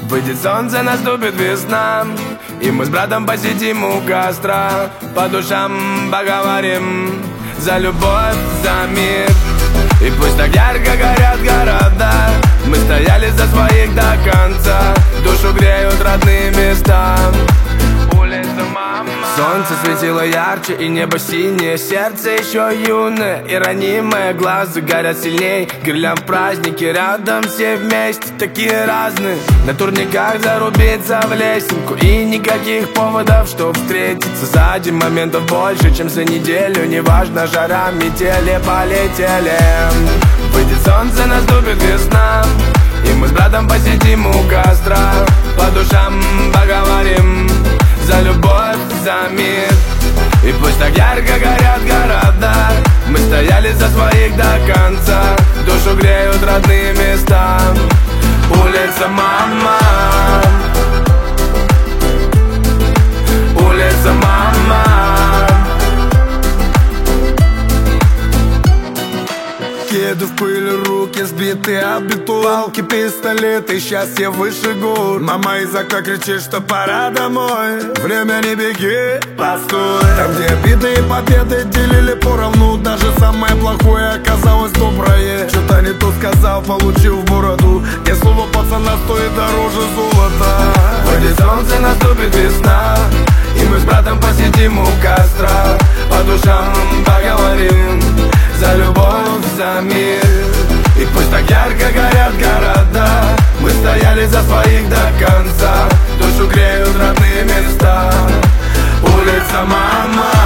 Выйдет солнце, наступит весна, и мы с братом посидим у костра, по душам поговорим за любовь, за мир. И пусть так ярко горят города, мы стояли за своих до конца, душу греют родные места. Улица, мама. Солнце светило ярче, и небо синее, сердце еще юное и ранимое, глаза горят сильней. Гирлянд в празднике, рядом все вместе, такие разные. На турниках зарубиться в лесенку, и никаких поводов, чтоб встретиться. Сзади моментов больше, чем за неделю, неважно, жара, метели, полетели. Выйдет солнце, наступит весна, и мы с братом посидим у костра, по душам поговорим за любовь, за мир. И пусть так ярко горят города, мы стояли за своих до конца, душу греют родные места. Улица, мама. Улица, мама. Кеды в пыли, руки сбиты об бетон, палки, пистолеты, счастье выше гор. Мама из окна кричит, что пора домой. Время не беги, постой. Там, где обиды и победы делили поровну, даже самое плохое оказалось доброе. Что-то не то сказал, получил в бороду, где слово пацана стоит дороже золота. Выйдет солнце, наступит весна, и мы с братом посидим у костра, по душам поговорим за любовь, за мир. И пусть так ярко горят города, мы стояли за своих до конца, душу греют родные места. Улица, мама.